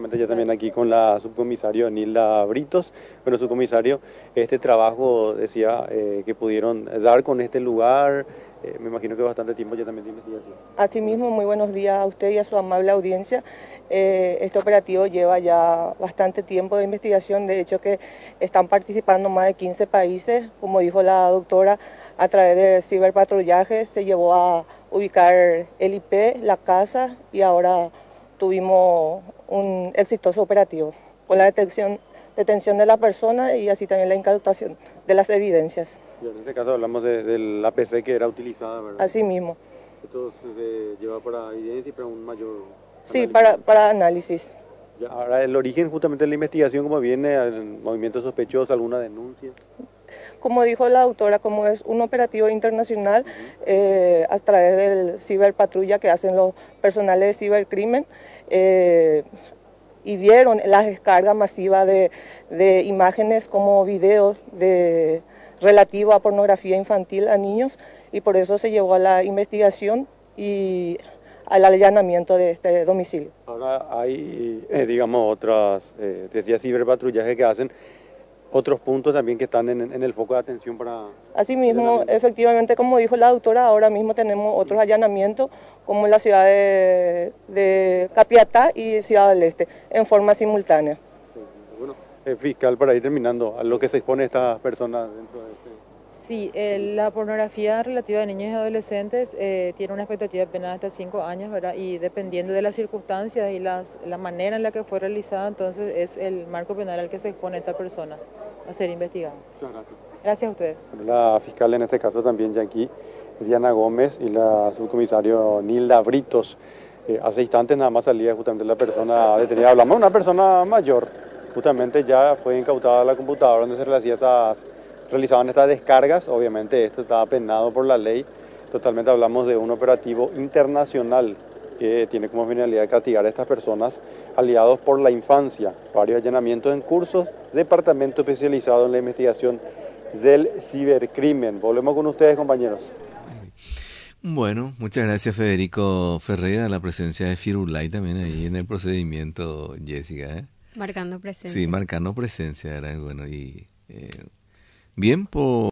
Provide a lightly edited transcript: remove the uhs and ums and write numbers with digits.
justamente ya también aquí con la subcomisario Nilda Britos. Bueno, subcomisario, este trabajo decía que pudieron dar con este lugar, me imagino que bastante tiempo ya también de investigación. Asimismo, muy buenos días a usted y a su amable audiencia. Este operativo lleva ya bastante tiempo de investigación, de hecho que están participando más de 15 países, como dijo la doctora, a través de ciberpatrullaje se llevó a ubicar el IP, la casa y ahora tuvimos un exitoso operativo con la detención de la persona y así también la incautación de las evidencias. Y en este caso hablamos del APC que era utilizada, ¿verdad? Asimismo. Esto se lleva para evidencia y para un mayor Sí, análisis. para análisis. Ya, ahora, el origen justamente de la investigación, ¿cómo viene? ¿El movimiento sospechoso, alguna denuncia? Como dijo la autora, como es un operativo internacional a través del ciberpatrulla que hacen los personales de cibercrimen, y vieron las descargas masivas de imágenes como videos relativo a pornografía infantil a niños, y por eso se llevó a la investigación y al allanamiento de este domicilio. Ahora hay, digamos, otras, decía ciberpatrullaje que hacen otros puntos también que están en el foco de atención para Asimismo, allanamiento. efectivamente, como dijo la doctora, ahora mismo tenemos otros allanamientos, como en la ciudad de Capiatá y Ciudad del Este, en forma simultánea. Bueno, fiscal, para ir terminando, a lo que se expone estas personas dentro de este... Sí, la pornografía relativa a niños y adolescentes tiene una expectativa de pena de hasta 5 años, ¿verdad? Y dependiendo de las circunstancias y la manera en la que fue realizada, entonces es el marco penal al que se expone esta persona a ser investigada. Muchas gracias. Gracias a ustedes. La fiscal en este caso también ya aquí, Diana Gómez, y la subcomisario Nilda Britos. Hace instantes nada más salía justamente la persona detenida. Hablamos de una persona mayor, justamente ya fue incautada la computadora donde se realizaban estas descargas. Obviamente esto estaba penado por la ley. Totalmente hablamos de un operativo internacional que tiene como finalidad castigar a estas personas aliados por la infancia. Varios allanamientos en cursos, departamento especializado en la investigación del cibercrimen. Volvemos con ustedes, compañeros. Bueno, muchas gracias Federico Ferreira, la presencia de Firulai también ahí en el procedimiento, Jessica, ¿eh? Marcando presencia. Sí, marcando presencia, era bueno y bien por...